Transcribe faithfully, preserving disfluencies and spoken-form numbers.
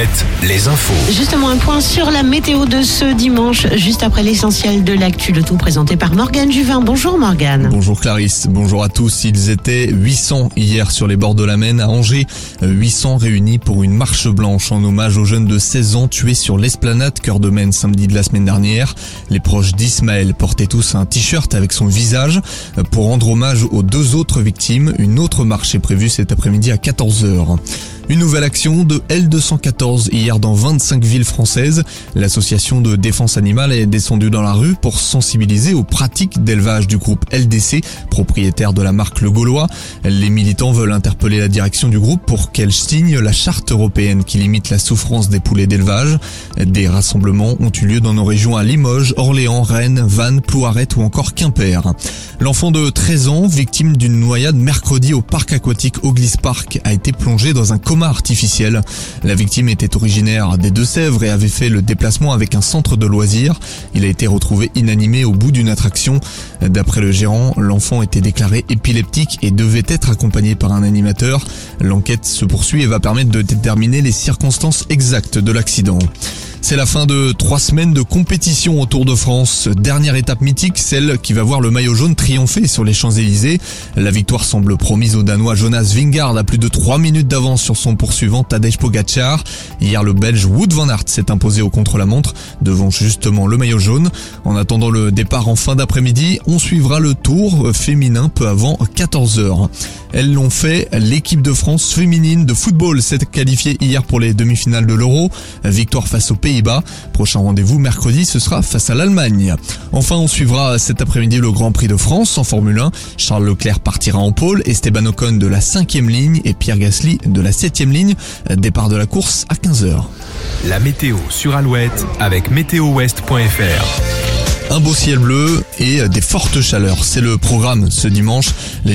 Alouette, les infos. Justement, un point sur la météo de ce dimanche, juste après l'essentiel de l'actu, le tout présenté par Morgane Juvin. Bonjour Morgane. Bonjour Clarisse, bonjour à tous. Ils étaient huit cents hier sur les bords de la Maine à Angers. huit cents réunis pour une marche blanche en hommage aux jeunes de seize ans tués sur l'Esplanade Cœur de Maine samedi de la semaine dernière. Les proches d'Ismaël portaient tous un t-shirt avec son visage pour rendre hommage aux deux autres victimes. Une autre marche est prévue cet après-midi à quatorze heures. Une nouvelle action de L deux cent quatorze hier dans vingt-cinq villes françaises. L'association de défense animale est descendue dans la rue pour sensibiliser aux pratiques d'élevage du groupe L D C, propriétaire de la marque Le Gaulois. Les militants veulent interpeller la direction du groupe pour qu'elle signe la charte européenne qui limite la souffrance des poulets d'élevage. Des rassemblements ont eu lieu dans nos régions à Limoges, Orléans, Rennes, Vannes, Plouaret ou encore Quimper. L'enfant de treize ans, victime d'une noyade mercredi au parc aquatique Oglis Park, a été plongé dans un coma artificiel. La victime était originaire des Deux-Sèvres et avait fait le déplacement avec un centre de loisirs. Il a été retrouvé inanimé au bout d'une attraction. D'après le gérant, l'enfant était déclaré épileptique et devait être accompagné par un animateur. L'enquête se poursuit et va permettre de déterminer les circonstances exactes de l'accident. C'est la fin de trois semaines de compétition au Tour de France. Dernière étape mythique, celle qui va voir le maillot jaune triompher sur les Champs-Élysées. La victoire semble promise au Danois Jonas Vingegaard à plus de trois minutes d'avance sur son poursuivant Tadej Pogacar. Hier, le Belge Wout van Aert s'est imposé au contre-la-montre devant justement le maillot jaune. En attendant le départ en fin d'après-midi, on suivra le Tour féminin peu avant quatorze heures. Elles l'ont fait, l'équipe de France féminine de football s'est qualifiée hier pour les demi-finales de l'Euro. Victoire face aux Pays-Bas. Prochain rendez-vous mercredi, ce sera face à l'Allemagne. Enfin, on suivra cet après-midi le Grand Prix de France en Formule un. Charles Leclerc partira en pôle, Esteban Ocon de la cinquième ligne et Pierre Gasly de la septième ligne. Départ de la course à quinze heures. La météo sur Alouette avec météo ouest point f r. Un beau ciel bleu et des fortes chaleurs. C'est le programme ce dimanche. Les